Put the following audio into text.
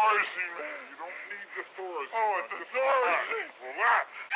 authority, man. You don't need the authority. Oh, it's authority. Relax.